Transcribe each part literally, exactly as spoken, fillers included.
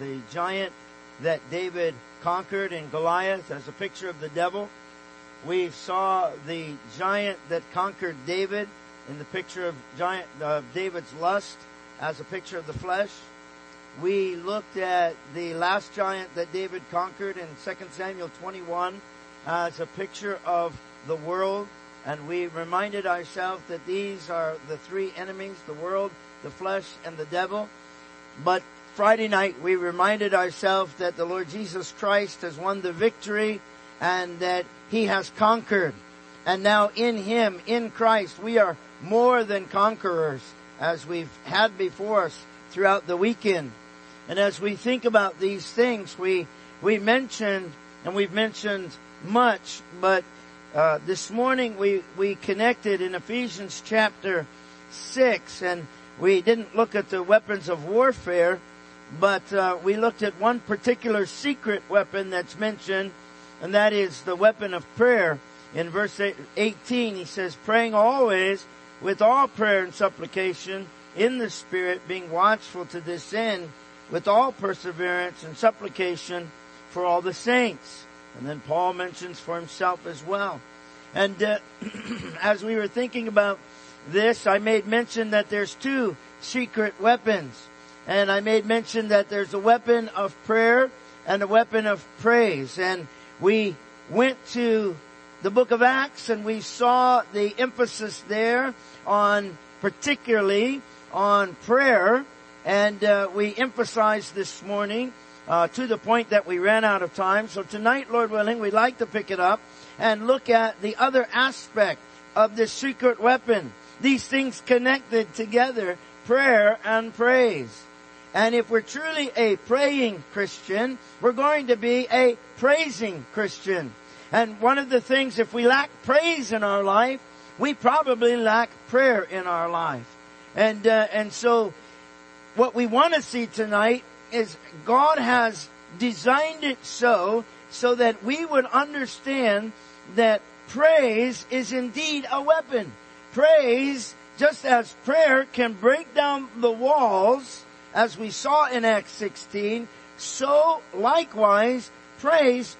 the giant that David conquered in Goliath as a picture of the devil. We saw the giant that conquered David in the picture of giant uh, David's lust as a picture of the flesh. We looked at the last giant that David conquered in Second Samuel twenty-one as a picture of the world. And we reminded ourselves that these are the three enemies, the world, the flesh, and the devil. But Friday night we reminded ourselves that the Lord Jesus Christ has won the victory and that He has conquered. And now in Him, in Christ, we are more than conquerors, as we've had before us throughout the weekend. And as we think about these things, we we mentioned, and we've mentioned much, but uh, this morning we, we connected in Ephesians chapter six, and we didn't look at the weapons of warfare, but uh, we looked at one particular secret weapon that's mentioned, and that is the weapon of prayer. In verse eighteen, he says, praying always with all prayer and supplication in the Spirit, being watchful to this end, with all perseverance and supplication for all the saints. And then Paul mentions for himself as well. And uh, as we were thinking about this, I made mention that there's two secret weapons. And I made mention that there's a weapon of prayer and a weapon of praise. And we went to the book of Acts and we saw the emphasis there on, particularly on prayer. And uh, we emphasized this morning uh, to the point that we ran out of time. So tonight, Lord willing, we'd like to pick it up and look at the other aspect of this secret weapon. These things connected together, prayer and praise. And if we're truly a praying Christian, we're going to be a praising Christian. And one of the things, if we lack praise in our life, we probably lack prayer in our life. And uh, and so what we want to see tonight is God has designed it so, so that we would understand that praise is indeed a weapon. Praise, just as prayer can break down the walls, as we saw in Acts sixteen, so likewise praise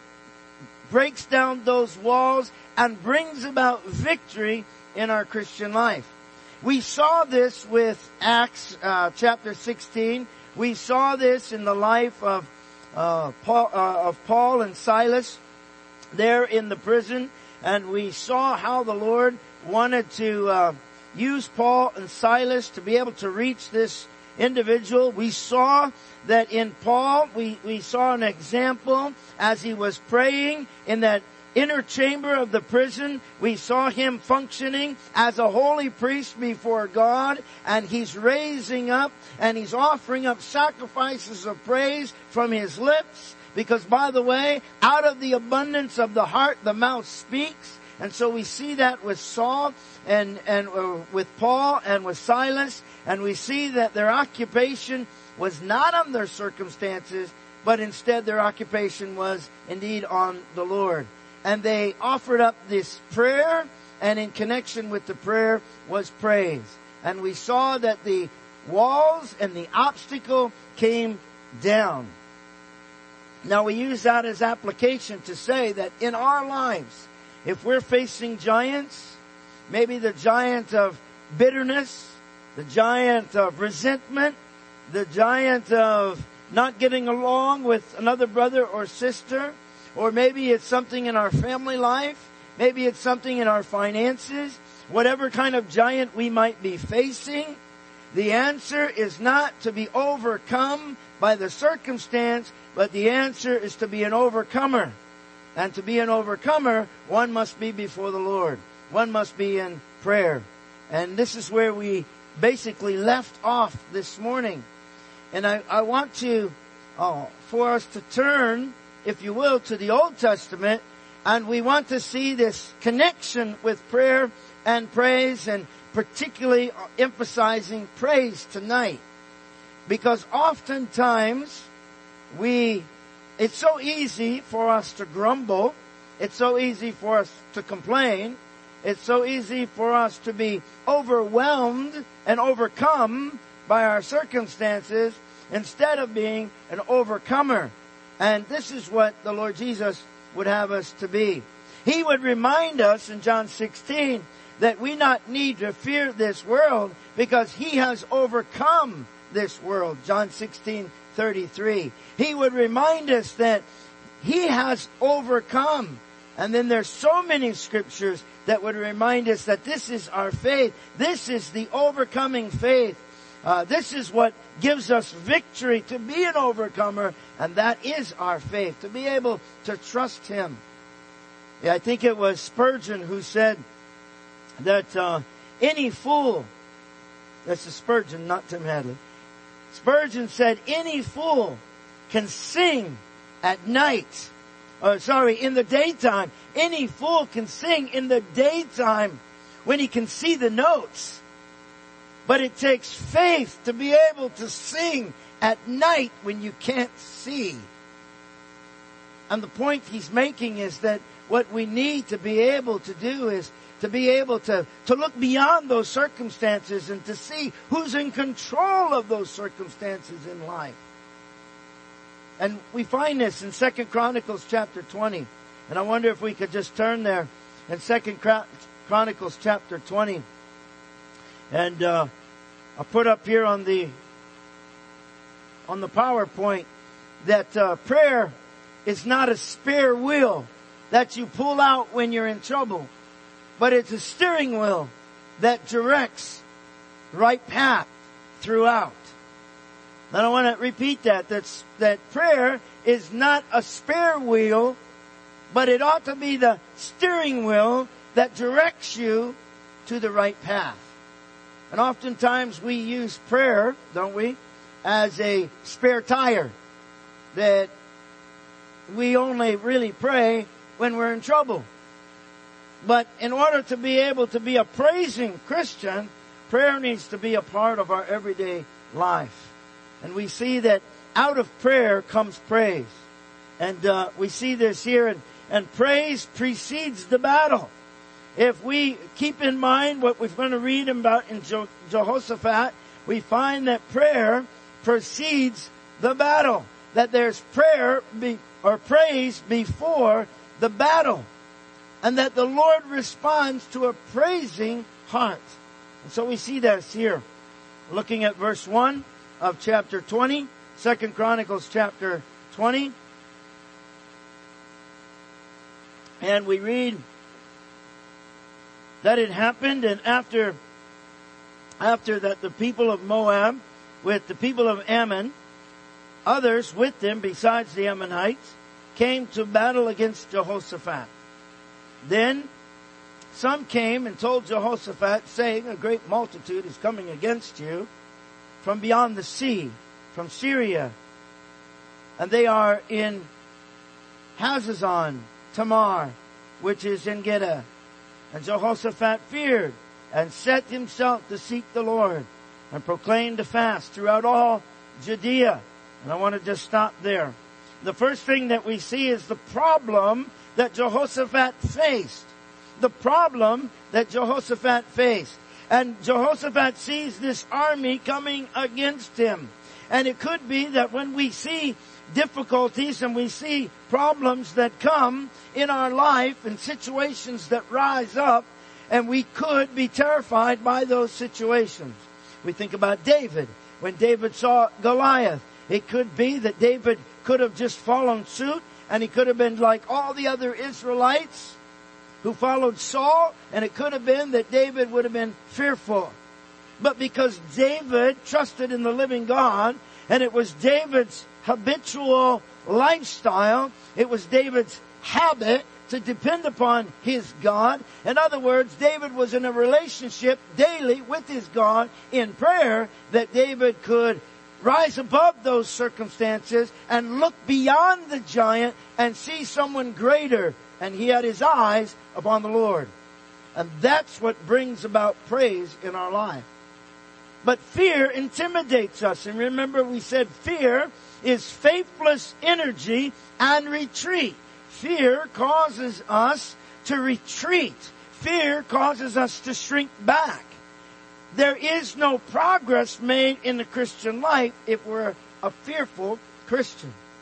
breaks down those walls and brings about victory in our Christian life. We saw this with Acts uh, chapter sixteen. We saw this in the life of uh, Paul, uh, of Paul and Silas there in the prison, and we saw how the Lord wanted to uh, use Paul and Silas to be able to reach this individual. We saw that in Paul, we, we saw an example as he was praying in that inner chamber of the prison. We saw him functioning as a holy priest before God, and he's raising up and he's offering up sacrifices of praise from his lips, because, by the way, out of the abundance of the heart the mouth speaks. And so we see that with Saul and and uh, with Paul and with Silas, and we see that their occupation was not on their circumstances, but instead their occupation was indeed on the Lord. And they offered up this prayer, and in connection with the prayer was praise. And we saw that the walls and the obstacle came down. Now we use that as application to say that in our lives, if we're facing giants, maybe the giant of bitterness, the giant of resentment, the giant of not getting along with another brother or sister, or maybe it's something in our family life, maybe it's something in our finances, whatever kind of giant we might be facing, the answer is not to be overcome by the circumstance, but the answer is to be an overcomer. And to be an overcomer, one must be before the Lord. One must be in prayer. And this is where we basically left off this morning. And I, I want to, oh, for us to turn, if you will, to the Old Testament. And we want to see this connection with prayer and praise, and particularly emphasizing praise tonight. Because oftentimes we, it's so easy for us to grumble. It's so easy for us to complain. It's so easy for us to be overwhelmed and overcome by our circumstances. instead of being an overcomer. And this is what the Lord Jesus would have us to be. He would remind us in John sixteen that we not need to fear this world because He has overcome this world. John sixteen thirty-three. He would remind us that He has overcome. And then there's so many scriptures that would remind us that this is our faith. This is the overcoming faith. Uh, this is what gives us victory, to be an overcomer, and that is our faith, to be able to trust Him. Yeah, I think it was Spurgeon who said that uh, any fool, that's a Spurgeon, not Tim Hadley. Spurgeon said any fool can sing at night. Uh, sorry, in the daytime. Any fool can sing in the daytime when he can see the notes. But it takes faith to be able to sing at night when you can't see. And the point he's making is that what we need to be able to do is to be able to, to look beyond those circumstances and to see who's in control of those circumstances in life. And we find this in Second Chronicles chapter twenty. And I wonder if we could just turn there in Second Chronicles chapter twenty. And uh, I'll put up here on the on the PowerPoint that uh, prayer is not a spare wheel that you pull out when you're in trouble, but it's a steering wheel that directs the right path throughout. And I want to repeat that. That's, that prayer is not a spare wheel, but it ought to be the steering wheel that directs you to the right path. And oftentimes we use prayer, don't we, as a spare tire. That we only really pray when we're in trouble. But in order to be able to be a praising Christian, prayer needs to be a part of our everyday life. And we see that out of prayer comes praise. And uh, we see this here. And, and praise precedes the battle. If we keep in mind what we're going to read about in Je- Jehoshaphat, we find that prayer precedes the battle. That there's prayer be, or praise before the battle. And that the Lord responds to a praising heart. And so we see this here. Looking at verse one of chapter twenty, Second Chronicles chapter twenty. And we read that it happened, and after, after that the people of Moab with the people of Ammon, others with them besides the Ammonites, came to battle against Jehoshaphat. Then some came and told Jehoshaphat, saying, a great multitude is coming against you from beyond the sea, from Syria. And they are in Hazazon Tamar, which is En Gedi. And Jehoshaphat feared and set himself to seek the Lord and proclaimed a fast throughout all Judea. And I want to just stop there. The first thing that we see is the problem that Jehoshaphat faced. The problem that Jehoshaphat faced. And Jehoshaphat sees this army coming against him. And it could be that when we see difficulties and we see problems that come in our life and situations that rise up, and we could be terrified by those situations. We think about David. When David saw Goliath, it could be that David could have just followed suit, and he could have been like all the other Israelites who followed Saul, and it could have been that David would have been fearful. But because David trusted in the living God, and it was David's habitual lifestyle, it was David's habit to depend upon his God. In other words, David was in a relationship daily with his God in prayer, that David could rise above those circumstances and look beyond the giant and see someone greater. And he had his eyes upon the Lord. And that's what brings about praise in our life. But fear intimidates us. And remember, we said fear is faithless energy and retreat. Fear causes us to retreat. Fear causes us to shrink back. There is no progress made in the Christian life if we're a fearful Christian.